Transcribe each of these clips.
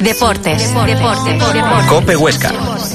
Deportes. COPE Huesca.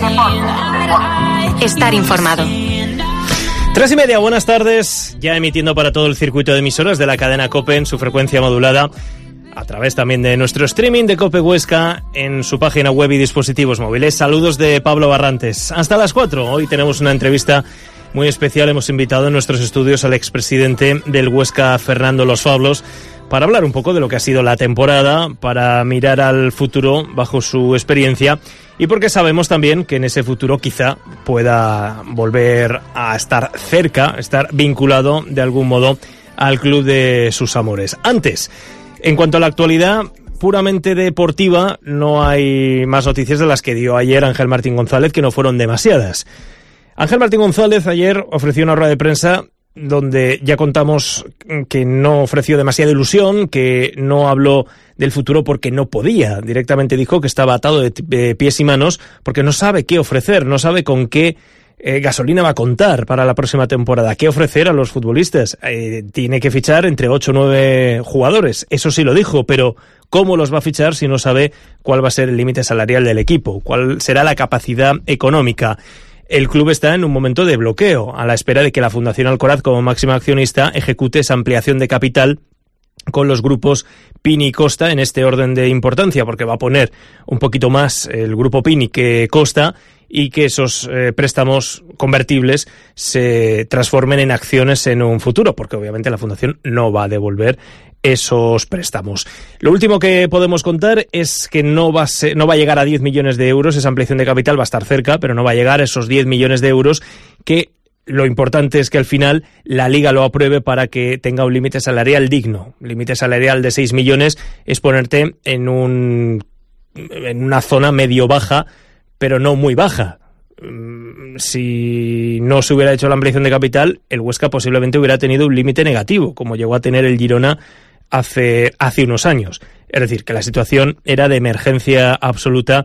Estar informado. 3:30, buenas tardes, ya emitiendo para todo el circuito de emisoras de la cadena COPE en su frecuencia modulada, a través también de nuestro streaming de COPE Huesca en su página web y dispositivos móviles. Saludos de Pablo Barrantes. Hasta las 4, hoy tenemos una entrevista muy especial. Hemos invitado en nuestros estudios al expresidente del Huesca, Fernando Los Fablos, para hablar un poco de lo que ha sido la temporada, para mirar al futuro bajo su experiencia y porque sabemos también que en ese futuro quizá pueda volver a estar cerca, estar vinculado de algún modo al club de sus amores. Antes, en cuanto a la actualidad puramente deportiva, no hay más noticias de las que dio ayer Ángel Martín González, que no fueron demasiadas. Ángel Martín González ayer ofreció una rueda de prensa donde ya contamos que no ofreció demasiada ilusión, que no habló del futuro porque no podía. Directamente dijo que estaba atado de pies y manos porque no sabe qué ofrecer, no sabe con qué gasolina va a contar para la próxima temporada, qué ofrecer a los futbolistas. Tiene que fichar entre 8 o 9 jugadores, eso sí lo dijo, pero ¿cómo los va a fichar si no sabe cuál va a ser el límite salarial del equipo? ¿Cuál será la capacidad económica? El club está en un momento de bloqueo, a la espera de que la Fundación Alcoraz, como máxima accionista, ejecute esa ampliación de capital con los grupos Pini y Costa en este orden de importancia, porque va a poner un poquito más el grupo Pini que Costa y que esos préstamos convertibles se transformen en acciones en un futuro, porque obviamente la Fundación no va a devolver esos préstamos. Lo último que podemos contar es que no va a llegar a 10 millones de euros, esa ampliación de capital va a estar cerca, pero no va a llegar a esos 10 millones de euros, que lo importante es que al final la Liga lo apruebe para que tenga un límite salarial digno. Límite salarial de 6 millones es ponerte en una zona medio-baja, pero no muy baja. Si no se hubiera hecho la ampliación de capital, el Huesca posiblemente hubiera tenido un límite negativo, como llegó a tener el Girona hace unos años. Es decir, que la situación era de emergencia absoluta,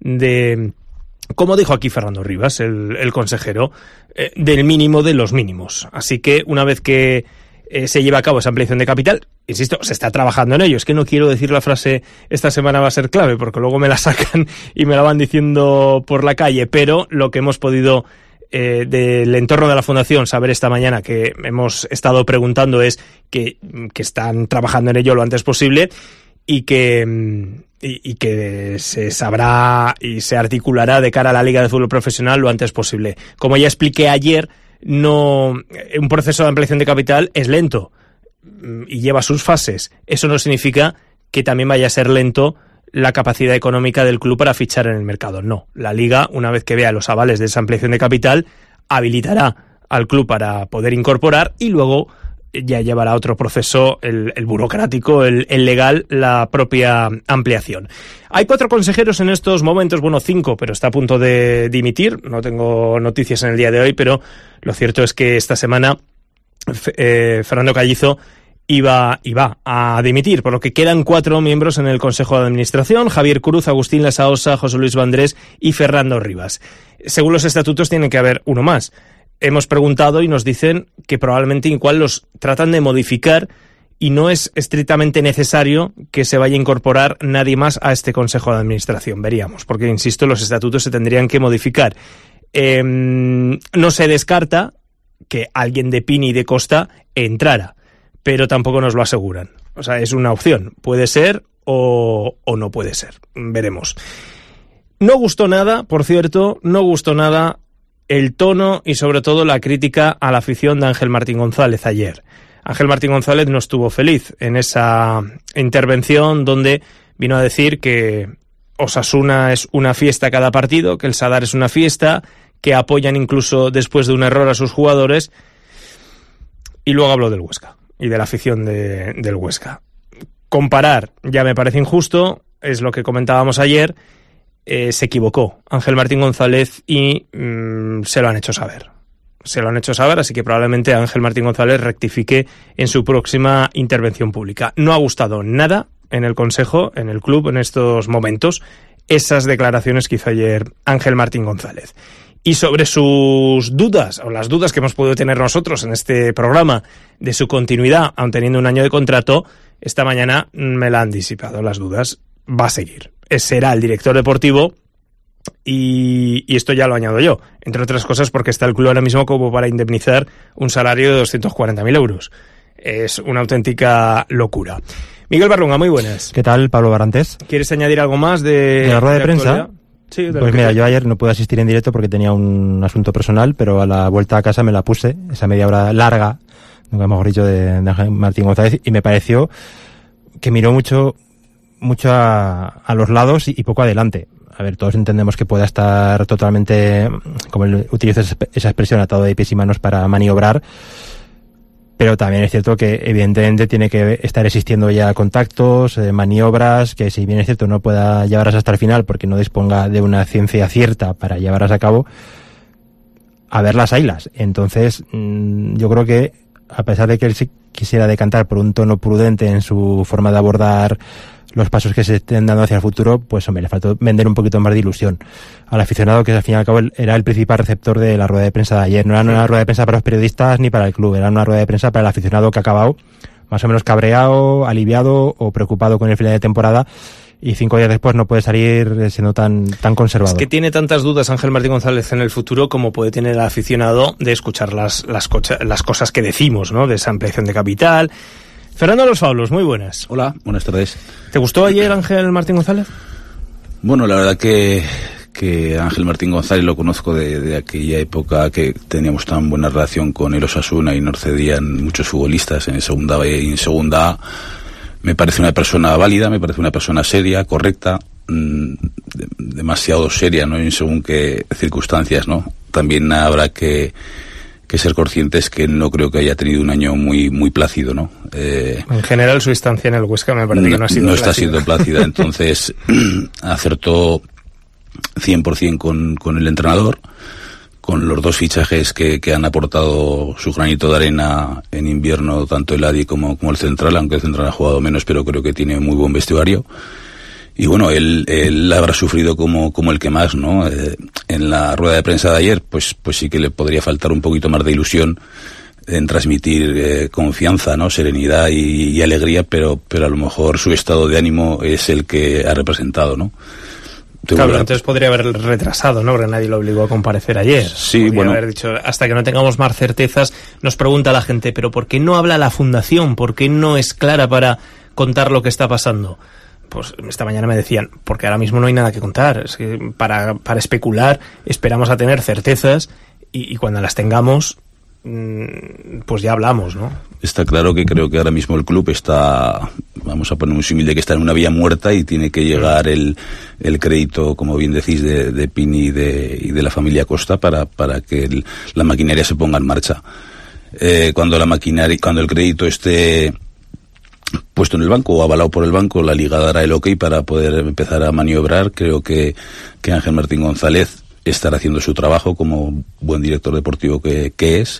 como dijo aquí Fernando Rivas, el consejero, del mínimo de los mínimos. Así que una vez que se lleva a cabo esa ampliación de capital, insisto, se está trabajando en ello. Es que no quiero decir la frase esta semana va a ser clave, porque luego me la sacan y me la van diciendo por la calle, pero lo que hemos podido del entorno de la Fundación saber esta mañana, que hemos estado preguntando, es que están trabajando en ello lo antes posible y que se sabrá y se articulará de cara a la Liga de Fútbol Profesional lo antes posible. Como ya expliqué ayer, un proceso de ampliación de capital es lento y lleva sus fases. Eso no significa que también vaya a ser lento la capacidad económica del club para fichar en el mercado. No, la Liga, una vez que vea los avales de esa ampliación de capital, habilitará al club para poder incorporar y luego ya llevará otro proceso, el burocrático, el legal, la propia ampliación. Hay 4 consejeros en estos momentos, 5, pero está a punto de dimitir. No tengo noticias en el día de hoy, pero lo cierto es que esta semana Fernando Callizo iba a dimitir, por lo que quedan 4 miembros en el Consejo de Administración: Javier Cruz, Agustín Lasaosa, José Luis Vandrés y Fernando Rivas. Según los estatutos tiene que haber uno más. Hemos preguntado y nos dicen que probablemente igual los tratan de modificar y no es estrictamente necesario que se vaya a incorporar nadie más a este Consejo de Administración. Veríamos, porque, insisto, los estatutos se tendrían que modificar. No se descarta que alguien de Pini y de Costa entrara, pero tampoco nos lo aseguran. O sea, es una opción. Puede ser o no puede ser. Veremos. No gustó nada, por cierto, el tono y sobre todo la crítica a la afición de Ángel Martín González ayer. Ángel Martín González no estuvo feliz en esa intervención donde vino a decir que Osasuna es una fiesta cada partido, que el Sadar es una fiesta, que apoyan incluso después de un error a sus jugadores, y luego habló del Huesca y de la afición del Huesca. Comparar ya me parece injusto, es lo que comentábamos ayer. Se equivocó Ángel Martín González y se lo han hecho saber. Así que probablemente Ángel Martín González rectifique en su próxima intervención pública. No ha gustado nada en el Consejo, en el club, en estos momentos, esas declaraciones que hizo ayer Ángel Martín González. Y sobre sus dudas, o las dudas que hemos podido tener nosotros en este programa de su continuidad, aun teniendo un año de contrato, esta mañana me la han disipado las dudas. Va a seguir. será el director deportivo. Y esto ya lo añado yo, entre otras cosas porque está el club ahora mismo como para indemnizar un salario de 240.000 euros. Es una auténtica locura. Miguel Barrunga, muy buenas. ¿Qué tal, Pablo Barrantes? ¿Quieres añadir algo más de la rueda de prensa? Sí, pues mira, yo ayer no pude asistir en directo porque tenía un asunto personal, pero a la vuelta a casa me la puse, esa media hora larga, nunca mejor dicho, de Ángel Martín González, y me pareció que miró mucho a los lados y poco adelante. A ver, todos entendemos que pueda estar totalmente, como él utiliza esa expresión, atado de pies y manos para maniobrar, pero también es cierto que evidentemente tiene que estar existiendo ya contactos, maniobras, que si bien es cierto no pueda llevarlas hasta el final porque no disponga de una ciencia cierta para llevarlas a cabo, a ver las haylas. Entonces, yo creo que a pesar de que él quisiera decantar por un tono prudente en su forma de abordar los pasos que se estén dando hacia el futuro, pues hombre, le faltó vender un poquito más de ilusión al aficionado, que al fin y al cabo era el principal receptor de la rueda de prensa de ayer. No era una rueda de prensa para los periodistas ni para el club, era una rueda de prensa para el aficionado que ha acabado más o menos cabreado, aliviado o preocupado con el final de temporada, y 5 días después no puede salir siendo tan conservador. Es que tiene tantas dudas Ángel Martín González en el futuro como puede tener el aficionado de escuchar las cosas que decimos, ¿no? De esa ampliación de capital. Fernando Los Faulos, muy buenas. Hola, buenas tardes. ¿Te gustó ayer Ángel Martín González? Bueno, la verdad que Ángel Martín González lo conozco de aquella época que teníamos tan buena relación con el Osasuna y nos cedían muchos futbolistas en segunda B y en segunda A. Me parece una persona válida, me parece una persona seria, correcta, demasiado seria, ¿no? En según qué circunstancias, ¿no? También habrá que ser conscientes que no creo que haya tenido un año muy plácido, ¿no? En general su estancia en el Huesca me parece que no ha sido está siendo plácida, entonces acertó 100% con el entrenador, con los 2 fichajes que han aportado su granito de arena en invierno, tanto el Adi como el Central, aunque el Central ha jugado menos, pero creo que tiene muy buen vestuario. Y bueno, él habrá sufrido como el que más, ¿no? En la rueda de prensa de ayer, pues sí que le podría faltar un poquito más de ilusión en transmitir confianza, ¿no? Serenidad y alegría, pero a lo mejor su estado de ánimo es el que ha representado, ¿no? Claro, entonces podría haber retrasado, ¿no? Porque nadie lo obligó a comparecer ayer. Sí, podría bueno, haber dicho, hasta que no tengamos más certezas. Nos pregunta la gente, ¿pero por qué no habla la Fundación? ¿Por qué no es clara para contar lo que está pasando? Pues esta mañana me decían, porque ahora mismo no hay nada que contar. Es que para especular esperamos a tener certezas y cuando las tengamos, pues ya hablamos, ¿no? Está claro que creo que ahora mismo el club está, vamos a poner un símil de que está en una vía muerta y tiene que llegar el crédito, como bien decís, de Pini y de la familia Costa para que la maquinaria se ponga en marcha. Cuando el crédito esté puesto en el banco o avalado por el banco, la Liga dará el ok para poder empezar a maniobrar. Creo que Ángel Martín González estará haciendo su trabajo como buen director deportivo que es,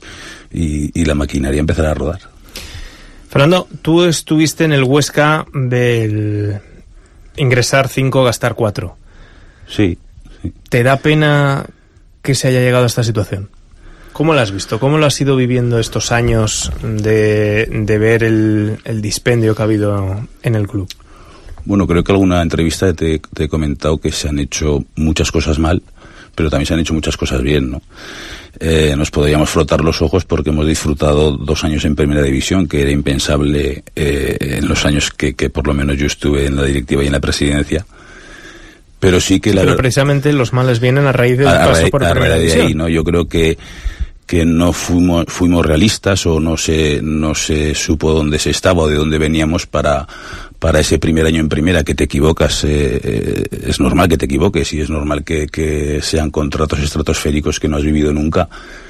y la maquinaria empezará a rodar. Fernando, tú estuviste en el Huesca del ingresar 5, gastar 4. Sí. ¿Te da pena que se haya llegado a esta situación? ¿Cómo lo has visto? ¿Cómo lo has ido viviendo estos años de ver el dispendio que ha habido en el club? Bueno, creo que en alguna entrevista te he comentado que se han hecho muchas cosas mal, pero también se han hecho muchas cosas bien, ¿no? Nos podríamos frotar los ojos porque hemos disfrutado 2 años en Primera División, que era impensable en los años que por lo menos yo estuve en la directiva y en la presidencia. Pero sí que pero precisamente los males vienen a raíz del paso por Primera División. De ahí, ¿no? Yo creo que no fuimos realistas, o no se supo dónde se estaba o de dónde veníamos para ese primer año en primera. Que te equivocas, es normal que te equivoques, y es normal que sean contratos estratosféricos que no has vivido nunca.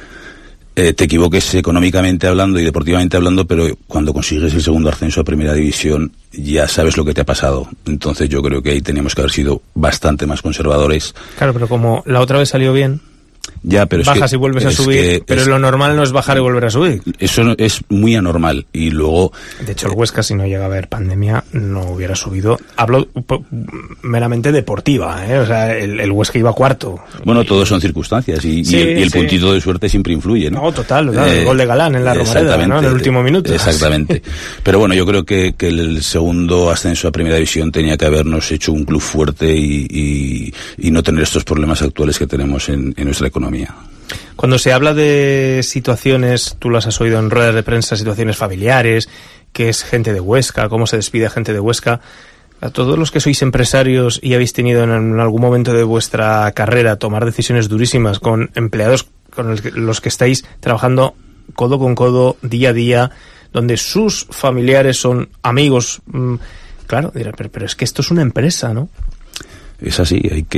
Te equivoques económicamente hablando y deportivamente hablando, pero cuando consigues el segundo ascenso a Primera División ya sabes lo que te ha pasado. Entonces yo creo que ahí teníamos que haber sido bastante más conservadores. Claro, pero como la otra vez salió bien. Ya, pero bajas y vuelves a subir, pero lo normal no es bajar y volver a subir. Eso es muy anormal. Y luego... De hecho, el Huesca, si no llega a haber pandemia, no hubiera subido. Hablo meramente deportiva, ¿eh? O sea, el Huesca iba cuarto. Bueno, todo son circunstancias y el puntito de suerte siempre influye, ¿no? No, total, el gol de Galán en la Romareda, ¿no? En el último minuto. Exactamente. Pero bueno, yo creo que el segundo ascenso a Primera División tenía que habernos hecho un club fuerte y no tener estos problemas actuales que tenemos en nuestra economía. Cuando se habla de situaciones, tú las has oído en ruedas de prensa, situaciones familiares, que es gente de Huesca, cómo se despide a gente de Huesca, a todos los que sois empresarios y habéis tenido en algún momento de vuestra carrera tomar decisiones durísimas con empleados con los que estáis trabajando codo con codo, día a día, donde sus familiares son amigos, claro, dirán, pero es que esto es una empresa, ¿no? Es así,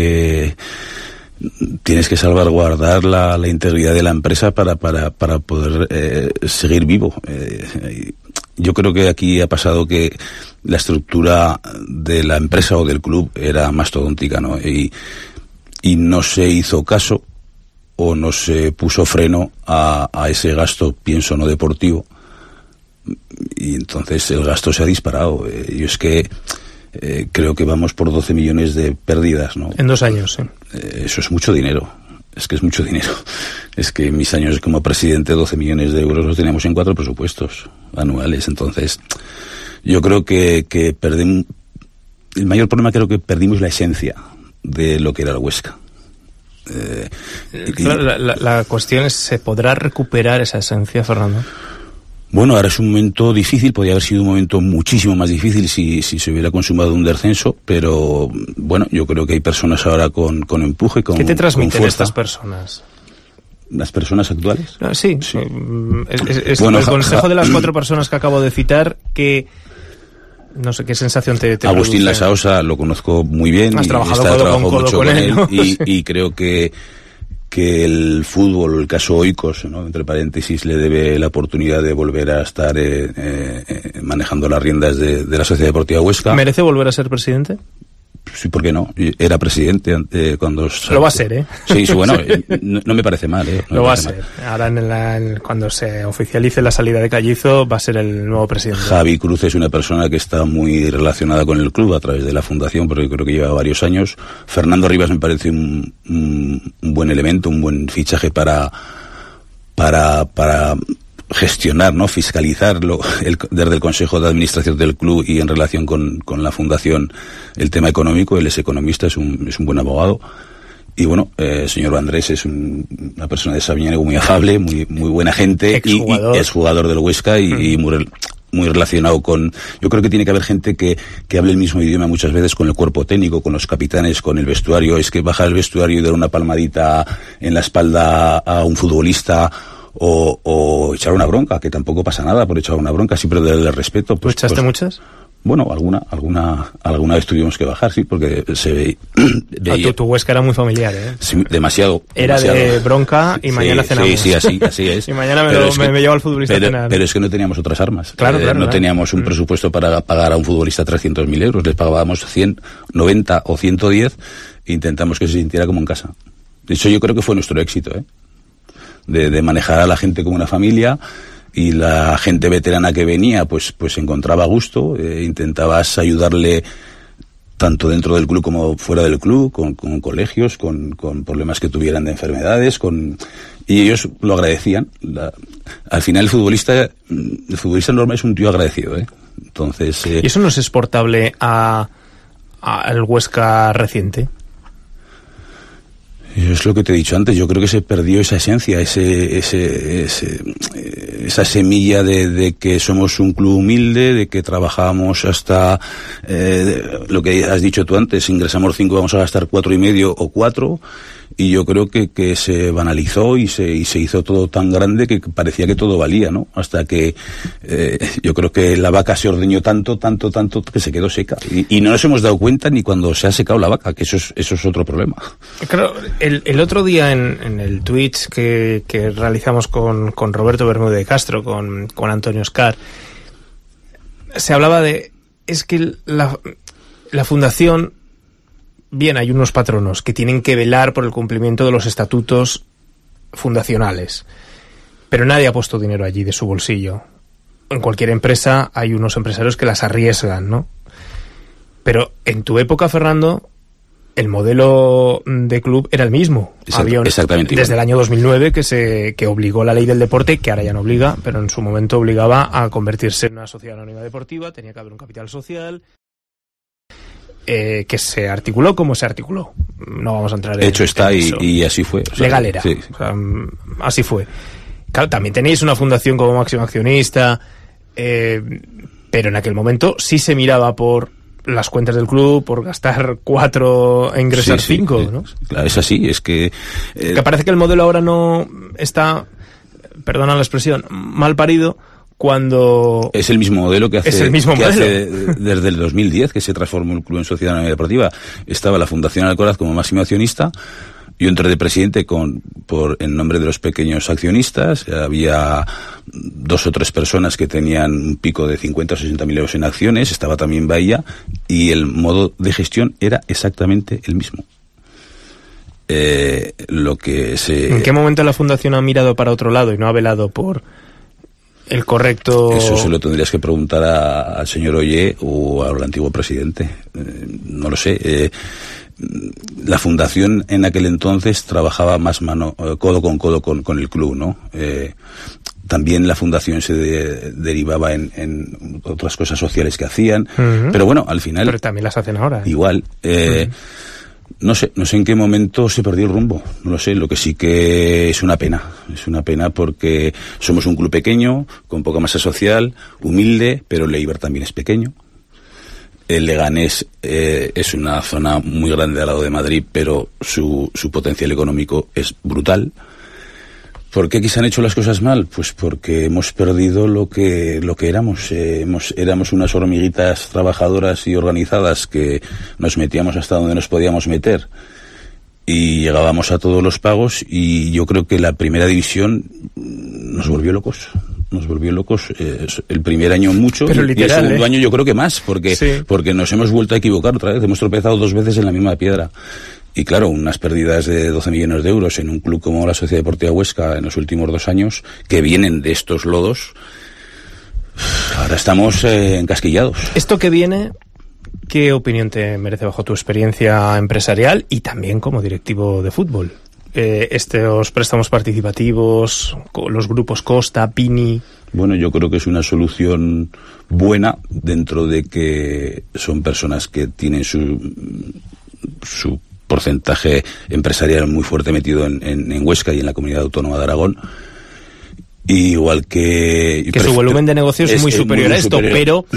tienes que salvaguardar la integridad de la empresa para poder seguir vivo. Yo creo que aquí ha pasado que la estructura de la empresa o del club era mastodóntica, ¿no? Y no se hizo caso o no se puso freno a ese gasto, pienso, no deportivo. Y entonces el gasto se ha disparado. Yo es que creo que vamos por 12 millones de pérdidas, ¿no? En 2 años, sí. Eso es mucho dinero. Es que es mucho dinero. Es que en mis años como presidente 12 millones de euros los teníamos en 4 presupuestos anuales. Entonces, yo creo que perdimos... El mayor problema creo que perdimos la esencia de lo que era el Huesca. Claro, la cuestión es, ¿se podrá recuperar esa esencia, Fernando? Bueno, ahora es un momento difícil, podría haber sido un momento muchísimo más difícil si se hubiera consumado un descenso, pero bueno, yo creo que hay personas ahora con empuje, con fuerza. ¿Qué te transmiten estas personas? ¿Las personas actuales? Sí. Bueno, el consejo de las 4 personas que acabo de citar, que no sé qué sensación te Agustín produce. Lasaosa lo conozco muy bien. Has trabajado mucho con él, ¿no? y creo que el fútbol, el caso Oikos, ¿no?, entre paréntesis, le debe la oportunidad de volver a estar manejando las riendas de la Sociedad Deportiva Huesca. ¿Merece volver a ser presidente? Sí, ¿por qué no? Era presidente cuando... Lo va a ser, ¿eh? Sí, bueno, no me parece mal, ¿eh? Lo va a ser. Ahora cuando se oficialice la salida de Callizo va a ser el nuevo presidente. Javi Cruz es una persona que está muy relacionada con el club a través de la fundación, porque creo que lleva varios años. Fernando Rivas me parece un buen elemento, un buen fichaje para gestionar, ¿no?, fiscalizarlo desde el Consejo de Administración del club y en relación con la fundación el tema económico. Él es economista, es un buen abogado. Y bueno, el señor Andrés es una persona de Sabiñánigo muy afable, muy buena gente, y es jugador del Huesca y muy relacionado con... Yo creo que tiene que haber gente que hable el mismo idioma muchas veces con el cuerpo técnico, con los capitanes, con el vestuario. Es que bajar el vestuario y dar una palmadita en la espalda a un futbolista o echar una bronca, que tampoco pasa nada por echar una bronca, siempre darle respeto. ¿Tú echaste muchas? Bueno, alguna vez tuvimos que bajar, sí, porque se veía... Tu Huesca era muy familiar, ¿eh? Sí, demasiado. Era de bronca y mañana cenamos. Sí, así es. Y mañana me llevo al futbolista a cenar. Pero es que no teníamos otras armas. Claro. No teníamos un presupuesto para pagar a un futbolista 300.000 euros. Les pagábamos 100, 90 o 110 e intentamos que se sintiera como en casa. De hecho, yo creo que fue nuestro éxito, ¿eh? De manejar a la gente como una familia, y la gente veterana que venía pues encontraba gusto, intentabas ayudarle tanto dentro del club como fuera del club, con colegios, con problemas que tuvieran de enfermedades, y ellos lo agradecían. Al final el futbolista normal es un tío agradecido, ¿eh? Entonces... ¿Y eso no es exportable al Huesca reciente? Es lo que te he dicho antes. Yo creo que se perdió esa esencia, esa semilla de que somos un club humilde, de que trabajamos hasta lo que has dicho tú antes, ingresamos 5, vamos a gastar 4,5 o 4, y yo creo que se banalizó y se hizo todo tan grande que parecía que todo valía, ¿no? Hasta que yo creo que la vaca se ordeñó tanto que se quedó seca, y no nos hemos dado cuenta ni cuando se ha secado la vaca, que eso es otro problema. Claro, el otro día en el Twitch que realizamos con Roberto Bermúdez de Castro, con Antonio Oscar, se hablaba de... Es que la fundación... Bien, hay unos patronos que tienen que velar por el cumplimiento de los estatutos fundacionales, pero nadie ha puesto dinero allí de su bolsillo. En cualquier empresa hay unos empresarios que las arriesgan, ¿no? Pero en tu época, Fernando, el modelo de club era el mismo. Exactamente. Desde el año 2009 que obligó la ley del deporte, que ahora ya no obliga, pero en su momento obligaba a convertirse en una sociedad anónima deportiva, tenía que haber un capital social, que se articuló como se articuló. No vamos a entrar en hecho está eso. Y así fue. O sea, legal era. Sí. O sea, así fue. Claro, también tenéis una fundación como máximo accionista, pero en aquel momento sí se miraba por las cuentas del club, por gastar 4 e ingresar 5, ¿no? Claro, es así, es que... que parece que el modelo ahora no está, perdona la expresión, mal parido, cuando... Es el mismo modelo que hace, es el mismo modelo. hace desde el 2010, que se transformó el club en sociedad anónima deportiva. Estaba la Fundación Alcoraz como máximo accionista. Yo entré de presidente en nombre de los pequeños accionistas. Había 2 o 3 personas que tenían un pico de 50 o 60 mil euros en acciones. Estaba también Bahía. Y el modo de gestión era exactamente el mismo. ¿En qué momento la fundación ha mirado para otro lado y no ha velado por el correcto...? Eso se lo tendrías que preguntar al señor Ollé o al antiguo presidente. No lo sé. La fundación en aquel entonces trabajaba más codo con codo con el club, ¿no? También la fundación se derivaba en otras cosas sociales que hacían, pero bueno, al final... Pero también las hacen ahora. Igual. No sé en qué momento se perdió el rumbo, no lo sé, lo que sí que es una pena porque somos un club pequeño, con poca masa social, humilde, pero el Eibar también es pequeño. El Leganés es una zona muy grande al lado de Madrid, pero su potencial económico es brutal. ¿Por qué aquí se han hecho las cosas mal? Pues porque hemos perdido lo que éramos. Éramos unas hormiguitas trabajadoras y organizadas que nos metíamos hasta donde nos podíamos meter y llegábamos a todos los pagos, y yo creo que la primera división nos volvió locos. El primer año mucho, pero y literal, el segundo año yo creo que más, porque nos hemos vuelto a equivocar otra vez, hemos tropezado 2 veces en la misma piedra. Y claro, unas pérdidas de 12 millones de euros en un club como la Sociedad Deportiva Huesca en los últimos 2 años, que vienen de estos lodos, ahora estamos encasquillados. Esto que viene, ¿qué opinión te merece bajo tu experiencia empresarial y también como directivo de fútbol? Estos préstamos participativos, los grupos Costa, Pini... Bueno, yo creo que es una solución buena dentro de que son personas que tienen su porcentaje empresarial muy fuerte metido en Huesca y en la Comunidad Autónoma de Aragón. Igual que su volumen de negocio es muy superior a esto, pero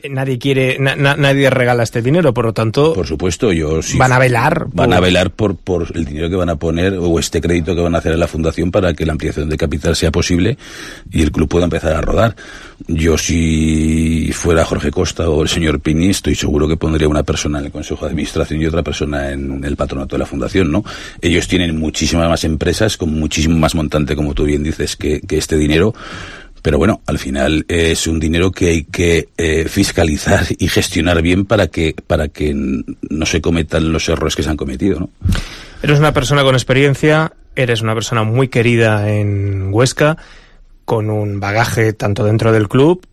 nadie regala este dinero, por lo tanto, por supuesto, van a velar por el dinero que van a poner, o este crédito que van a hacer en la fundación, para que la ampliación de capital sea posible y el club pueda empezar a rodar. Yo, si fuera Jorge Costa o el señor Pini, estoy seguro que pondría una persona en el Consejo de Administración y otra persona en el patronato de la fundación, ¿no? Ellos tienen muchísimas más empresas con muchísimo más montante, como tú bien dices, que este dinero, pero bueno, al final es un dinero que hay que fiscalizar y gestionar bien para que no se cometan los errores que se han cometido, ¿no? Eres una persona con experiencia, eres una persona muy querida en Huesca, con un bagaje tanto dentro del club.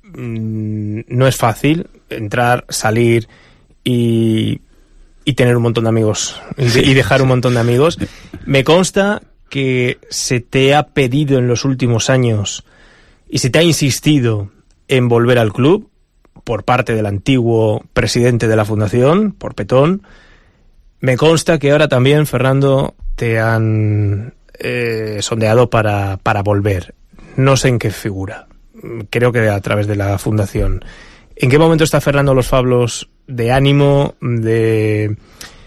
No es fácil entrar, salir y tener un montón de amigos y dejar un montón de amigos. Me consta que se te ha pedido en los últimos años y se te ha insistido en volver al club por parte del antiguo presidente de la fundación, por Petón. Me consta que ahora también, Fernando, te han sondeado para volver. No sé en qué figura. Creo que a través de la fundación. ¿En qué momento está Fernando Los Fablos de ánimo, de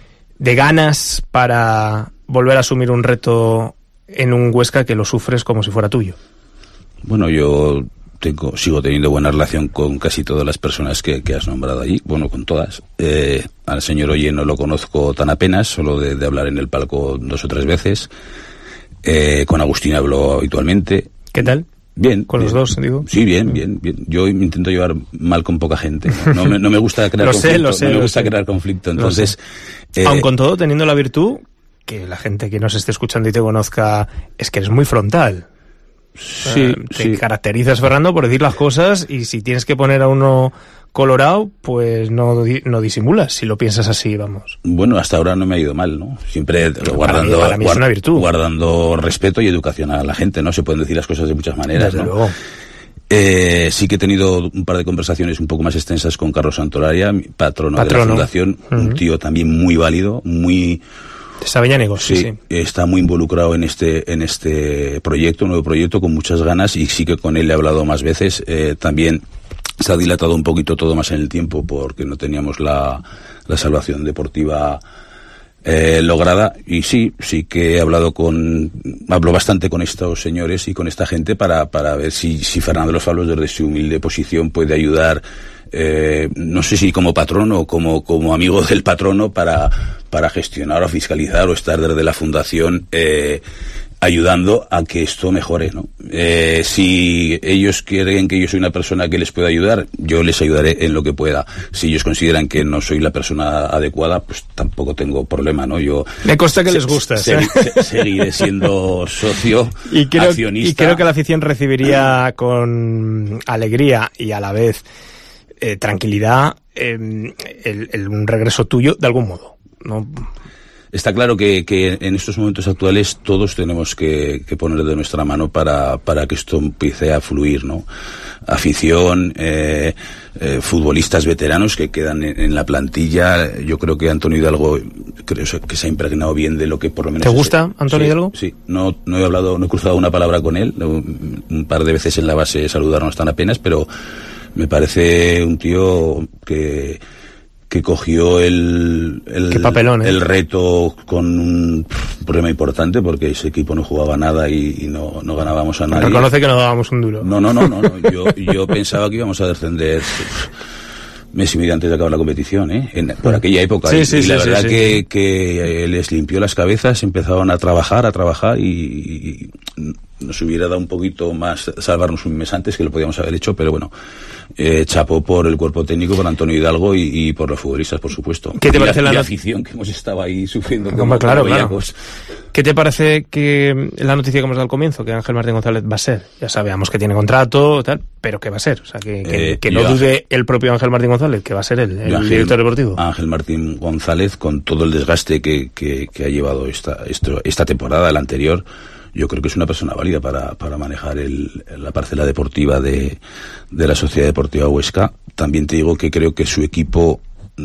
ganas para volver a asumir un reto en un Huesca que lo sufres como si fuera tuyo? Bueno, yo sigo teniendo buena relación con casi todas las personas que has nombrado allí, bueno, con todas. Al señor Ollé no lo conozco tan apenas, solo de hablar en el palco 2 o 3 veces. Con Agustín hablo habitualmente. ¿Qué tal? Bien. ¿Con los dos, digo? Sí, bien. Yo me intento llevar mal con poca gente. No me gusta crear conflicto. No me gusta crear conflicto. Entonces, aun con todo, teniendo la virtud que la gente que nos esté escuchando y te conozca, es que eres muy frontal. Sí, te caracterizas, Fernando, por decir las cosas, y si tienes que poner a uno colorado, pues no disimulas, si lo piensas así, vamos. Bueno, hasta ahora no me ha ido mal, ¿no? Siempre guardando, para mí es una virtud. Guardando respeto y educación a la gente, ¿no? Se pueden decir las cosas de muchas maneras, desde ¿no? luego. Sí que he tenido un par de conversaciones un poco más extensas con Carlos Santolaria, patrono de la fundación, un tío también muy válido, muy... De Sabellanego, sí. Está muy involucrado en este proyecto, nuevo proyecto, con muchas ganas, y sí que con él he hablado más veces. También se ha dilatado un poquito todo más en el tiempo porque no teníamos la salvación deportiva lograda, y sí que hablo bastante con estos señores y con esta gente para ver si Fernando Los Fallos, desde su humilde posición, puede ayudar, no sé si como patrono o como amigo del patrono, para gestionar o fiscalizar o estar desde la fundación ayudando a que esto mejore, ¿no? Si ellos creen que yo soy una persona que les pueda ayudar, yo les ayudaré en lo que pueda. Si ellos consideran que no soy la persona adecuada, pues tampoco tengo problema, ¿no? Yo me consta que les gusta. Seguiré siendo socio, accionista. Y creo que la afición recibiría con alegría y a la vez tranquilidad un regreso tuyo de algún modo, ¿no? Está claro que en estos momentos actuales todos tenemos que poner de nuestra mano para que esto empiece a fluir, ¿no? Afición, futbolistas veteranos que quedan en la plantilla. Yo creo que Antonio Hidalgo creo que se ha impregnado bien de lo que por lo menos... ¿Te gusta Antonio Hidalgo? Sí, no he cruzado una palabra con él, un par de veces en la base saludarnos tan apenas, pero me parece un tío que cogió el reto con un problema importante, porque ese equipo no jugaba nada y no ganábamos a nadie. Reconoce que no dábamos un duro. No. Yo pensaba que íbamos a descender mes y medio antes de acabar la competición, por aquella época. La verdad que les limpió las cabezas, empezaron a trabajar y nos hubiera dado un poquito más salvarnos un mes antes, que lo podíamos haber hecho, pero bueno, chapó por el cuerpo técnico, por Antonio Hidalgo y por los futbolistas, por supuesto. ¿Qué te parece la afición que hemos estado ahí sufriendo? Claro. ¿Qué te parece que la noticia que hemos dado al comienzo, que Ángel Martín González va a ser? Ya sabíamos que tiene contrato, tal, pero ¿qué va a ser? O sea, que no dude el propio Ángel Martín González, que va a ser el director deportivo. Ángel Martín González, con todo el desgaste que ha llevado esta temporada, la anterior, yo creo que es una persona válida para manejar la parcela deportiva de la Sociedad Deportiva Huesca. También te digo que creo que su equipo,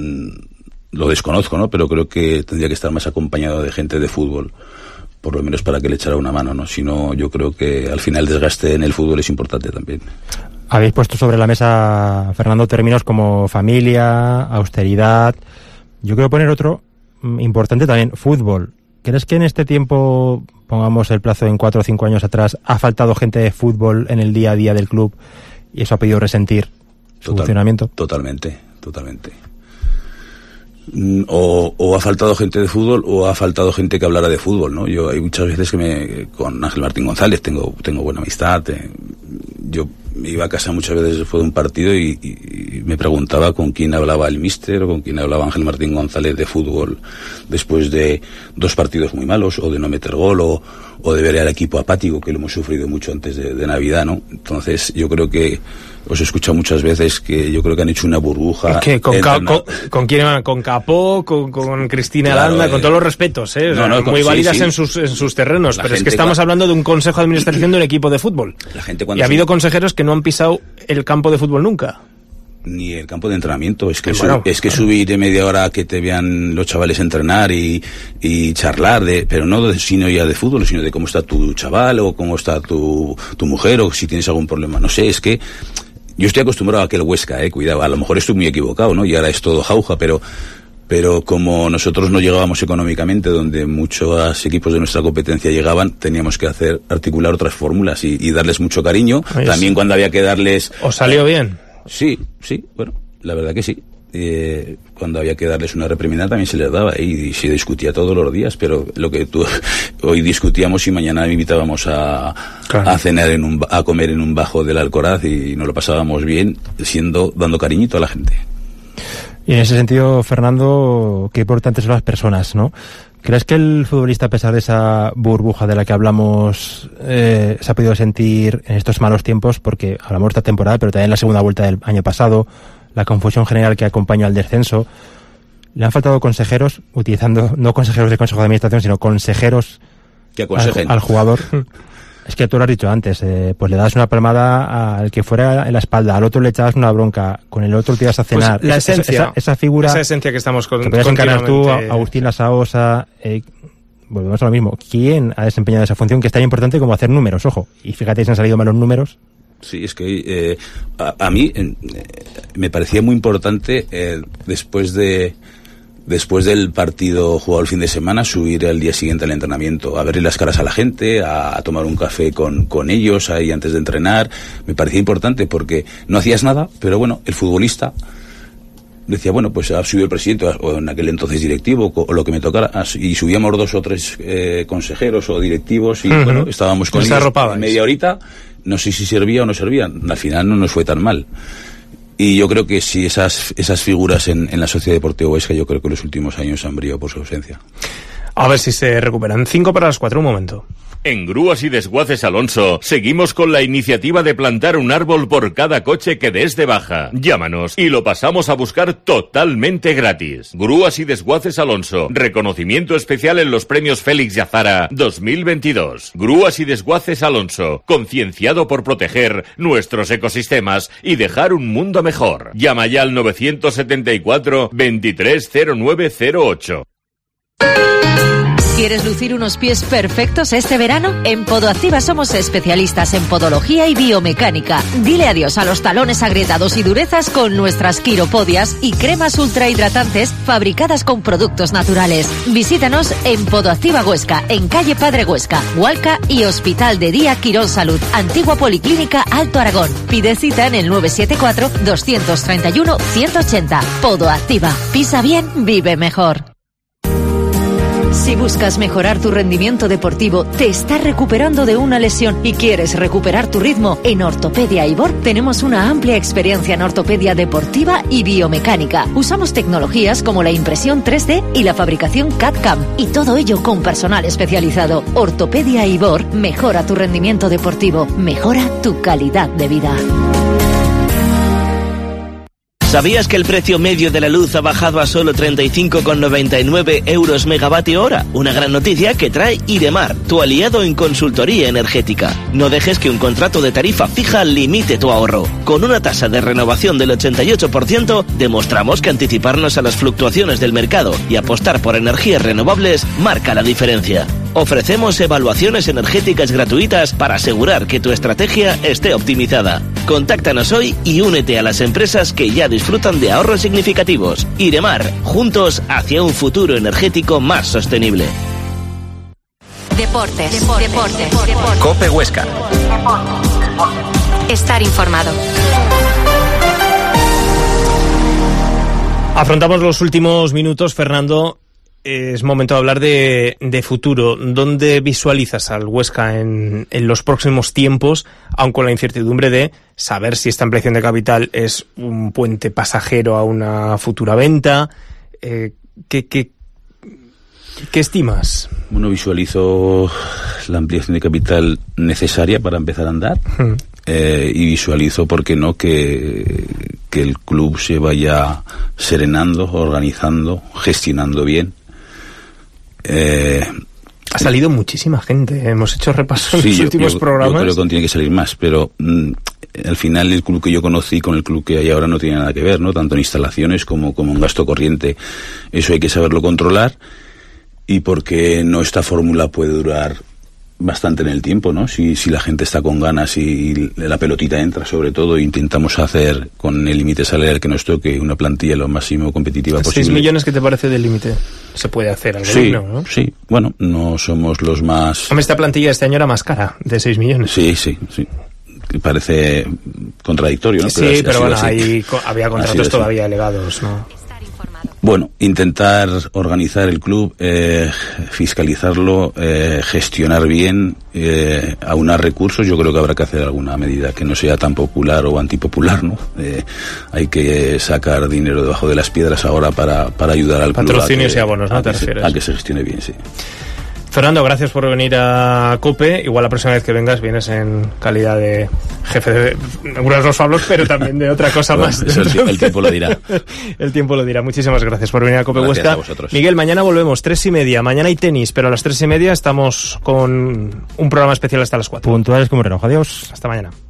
lo desconozco, ¿no? Pero creo que tendría que estar más acompañado de gente de fútbol, por lo menos para que le echara una mano, ¿no? Si no, yo creo que al final el desgaste en el fútbol es importante también. Habéis puesto sobre la mesa, Fernando, términos como familia, austeridad. Yo quiero poner otro importante también, fútbol. ¿Crees que en este tiempo, pongamos el plazo en 4 o 5 años atrás, ha faltado gente de fútbol en el día a día del club y eso ha podido resentir su funcionamiento? Totalmente. O ha faltado gente de fútbol o ha faltado gente que hablara de fútbol, ¿no? Hay muchas veces que con Ángel Martín González tengo buena amistad. Yo me iba a casa muchas veces después de un partido y me preguntaba con quién hablaba el míster o con quién hablaba Ángel Martín González de fútbol después de 2 partidos muy malos, o de no meter gol, o de ver al equipo apático, que lo hemos sufrido mucho antes de Navidad, ¿no? Entonces yo creo que os he escuchado muchas veces que yo creo que han hecho una burbuja. Es que ¿con quién van? ¿Con Capó? ¿Con Cristina Aranda? Con todos los respetos, muy válidas en sus terrenos, pero es que estamos hablando de un consejo de administración de un equipo de fútbol. Y ha habido consejeros que no han pisado el campo de fútbol nunca. Ni el campo de entrenamiento. Es que subir de media hora que te vean los chavales entrenar y charlar, pero no sino ya de fútbol, sino de cómo está tu chaval, o cómo está tu mujer, o si tienes algún problema. No sé, es que yo estoy acostumbrado a que el Huesca, cuidado, a lo mejor estoy muy equivocado, ¿no? Y ahora es todo jauja, pero como nosotros no llegábamos económicamente donde muchos equipos de nuestra competencia llegaban, teníamos que articular otras fórmulas y darles mucho cariño. También cuando había que darles... ¿Os salió bien? Sí, bueno, la verdad que sí. Cuando había que darles una reprimenda también se les daba y se discutía todos los días, pero lo que hoy discutíamos y mañana invitábamos a cenar a comer en un bajo del Alcoraz y nos lo pasábamos bien, dando cariñito a la gente. Y en ese sentido, Fernando, qué importantes son las personas, ¿no? ¿Crees que el futbolista, a pesar de esa burbuja de la que hablamos, se ha podido sentir en estos malos tiempos? Porque hablamos de esta temporada, pero también la segunda vuelta del año pasado, la confusión general que acompaña al descenso. Le han faltado consejeros, utilizando, no consejeros de consejo de administración, sino consejeros que aconsejen al jugador. Es que tú lo has dicho antes, pues le das una palmada al que fuera en la espalda, al otro le echabas una bronca, con el otro te ibas a cenar. Pues la esencia, esa figura, esa esencia que estamos que podías encarnar tú, Agustín Lasaosa, volvemos a lo mismo. ¿Quién ha desempeñado esa función que es tan importante como hacer números? Ojo, y fíjate si han salido malos números. Sí, es que a mí me parecía muy importante después del partido jugado el fin de semana, subir al día siguiente al entrenamiento, a verle las caras a la gente, a tomar un café con ellos ahí antes de entrenar. Me parecía importante porque no hacías nada, pero bueno, el futbolista decía, bueno, pues ha subido el presidente, o en aquel entonces directivo, o lo que me tocara, y subíamos 2 o 3 consejeros o directivos, y bueno, estábamos con ellos media horita, no sé si servía o no servía, al final no nos fue tan mal. Y yo creo que sí, esas figuras en la Sociedad Deportiva Huesca, yo creo que en los últimos años han brillado por su ausencia. A ver si se recuperan. 3:55, un momento. En Grúas y Desguaces Alonso seguimos con la iniciativa de plantar un árbol por cada coche que des de baja. Llámanos y lo pasamos a buscar totalmente gratis. Grúas y Desguaces Alonso, reconocimiento especial en los premios Félix y Azara 2022. Grúas y Desguaces Alonso, concienciado por proteger nuestros ecosistemas y dejar un mundo mejor. Llama ya al 974 230908. ¿Quieres lucir unos pies perfectos este verano? En Podoactiva somos especialistas en podología y biomecánica. Dile adiós a los talones agrietados y durezas con nuestras quiropodias y cremas ultrahidratantes fabricadas con productos naturales. Visítanos en Podoactiva Huesca, en calle Padre Huesca, Hualca y Hospital de Día Quirón Salud, Antigua Policlínica Alto Aragón. Pide cita en el 974-231-180. Podoactiva. Pisa bien, vive mejor. Si buscas mejorar tu rendimiento deportivo, te estás recuperando de una lesión y quieres recuperar tu ritmo, en Ortopedia Ibor tenemos una amplia experiencia en ortopedia deportiva y biomecánica. Usamos tecnologías como la impresión 3D y la fabricación CAD/CAM, y todo ello con personal especializado. Ortopedia Ibor mejora tu rendimiento deportivo, mejora tu calidad de vida. ¿Sabías que el precio medio de la luz ha bajado a solo 35,99 euros megavatio hora? Una gran noticia que trae Iremar, tu aliado en consultoría energética. No dejes que un contrato de tarifa fija limite tu ahorro. Con una tasa de renovación del 88%, demostramos que anticiparnos a las fluctuaciones del mercado y apostar por energías renovables marca la diferencia. Ofrecemos evaluaciones energéticas gratuitas para asegurar que tu estrategia esté optimizada. Contáctanos hoy y únete a las empresas que ya disfrutan de ahorros significativos. Iremar, juntos hacia un futuro energético más sostenible. Deportes. COPE Huesca. Estar informado. Afrontamos los últimos minutos, Fernando. Es momento de hablar de futuro. ¿Dónde visualizas al Huesca en los próximos tiempos, aun con la incertidumbre de saber si esta ampliación de capital es un puente pasajero a una futura venta? ¿Qué estimas? Bueno, visualizo la ampliación de capital necesaria para empezar a andar. Y visualizo, ¿por qué no?, que el club se vaya serenando, organizando, gestionando bien. Ha salido muchísima gente, hemos hecho repaso en los últimos programas. Yo creo que tiene que salir más, pero al final el club que yo conocí con el club que hay ahora no tiene nada que ver, ¿no? Tanto en instalaciones como en gasto corriente. Eso hay que saberlo controlar, y porque no, esta fórmula puede durar bastante en el tiempo, ¿no? Si la gente está con ganas y la pelotita entra, sobre todo, intentamos hacer con el límite salarial que nos toque una plantilla lo máximo competitiva posible. 6 millones, ¿qué te parece del límite? Se puede hacer algo, sí, ¿no? Sí, bueno, no somos los más... Esta plantilla este año era más cara, de 6 millones. Sí. Parece contradictorio, ¿no? Sí, pero bueno, había contratos todavía elevados, ¿no? Bueno, intentar organizar el club, fiscalizarlo, gestionar bien, aunar recursos. Yo creo que habrá que hacer alguna medida que no sea tan popular o antipopular, ¿no? Hay que sacar dinero debajo de las piedras ahora para ayudar al club. Patrocinios y abonos, ¿no? ¿Te refieres? A que se gestione bien, sí. Fernando, gracias por venir a COPE. Igual la próxima vez que vengas vienes en calidad de jefe de algunos los Fablos, pero también de otra cosa más. Eso el tiempo lo dirá. El tiempo lo dirá. Muchísimas gracias por venir a COPE Gracias Huesca. a vosotros. Miguel, mañana volvemos, 3:30. Mañana hay tenis, pero a las 3:30 estamos con un programa especial hasta las 4. Puntuales como reloj. Adiós. Hasta mañana.